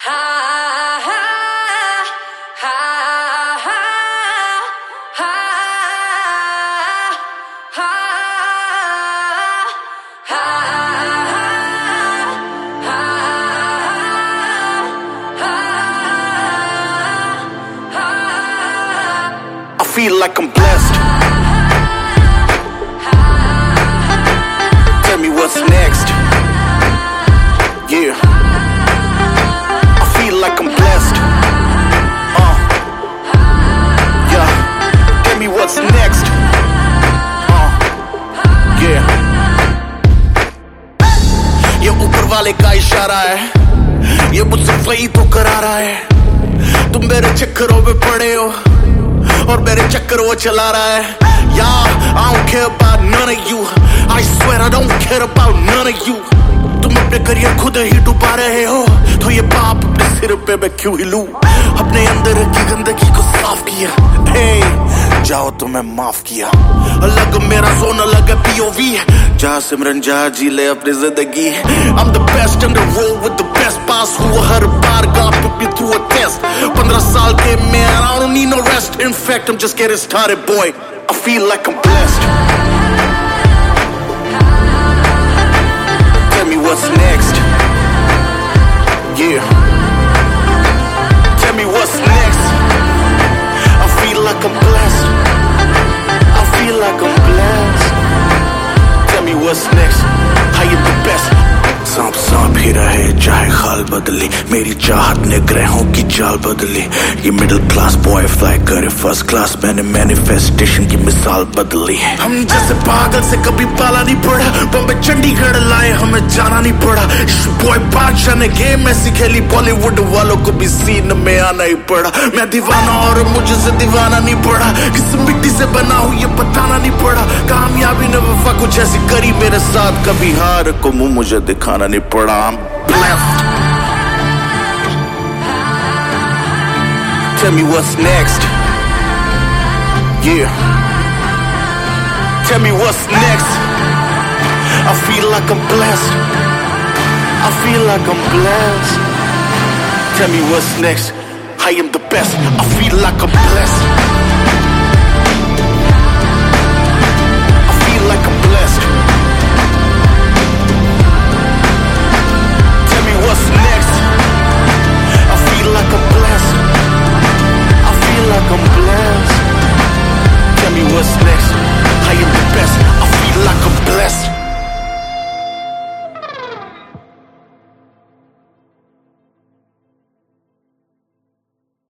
I feel like I'm blessed. Tell me what's next. Yeah. I feel like I'm blessed. Yeah. Tell me what's next. Yeah. ये ऊपर वाले का इशारा है, ये मुझसे वही तो करा रहा है। तुम मेरे चक्करों में पड़े हो और मेरे चक्कर वो चला रहा है। Yeah, I don't care about none of you. I swear I don't care about none of you. तुम अपने करियर खुद ही डुबा रहे हो, तो ये पाप अपने सिर पे मैं क्यों ही लूं? अपने अंदर की गंदगी को साफ किया, hey, जाओ तो मैं माफ किया। अलग मेरा जोन अलग है POV, जा सिमरन जा जी ले अपनी जिंदगी। I'm the best in the world with the best pass हुआ हर बार God put me through a test। 15 साल के man, I don't need no rest. In fact, I'm just getting started, boy. I feel like I'm blessed. Tell me what's next. Yeah. Tell me what's next. I feel like I'm blessed. I feel like I'm blessed. Tell me what's next. I am the best. सांप सांप ही रहे चाहे खाल बदली, मेरी चाहत ने ग्रहों की चाल बदली। ये मिडिल क्लास बॉय फ्लाई करे फर्स्ट क्लास, मैंने मैनिफेस्टेशन की मिसाल बदली। हम जैसे पागल से कभी पाला नहीं पड़ा, बॉम्बे चंडीगढ़ लाए हमें जाना नहीं पड़ा। बॉय बादशाह ने गेम ऐसी खेली, बॉलीवुड वालों को भी सीन में आना ही पड़ा। मैं दीवाना और मुझे से दीवाना नहीं पड़ा, किस मिट्टी से बना हूँ ये बताना नहीं पड़ा। कामयाबी ने वफा कुछ ऐसी करी मेरे साथ, कभी हार को मुंह मुझे दिखाना नहीं पड़ा। I'm blessed. Tell me what's next. Yeah. Tell me what's next. I feel like I'm blessed. I feel like I'm blessed. Tell me what's next. I am the best. I feel like I'm blessed. I feel like I'm blessed. What's next?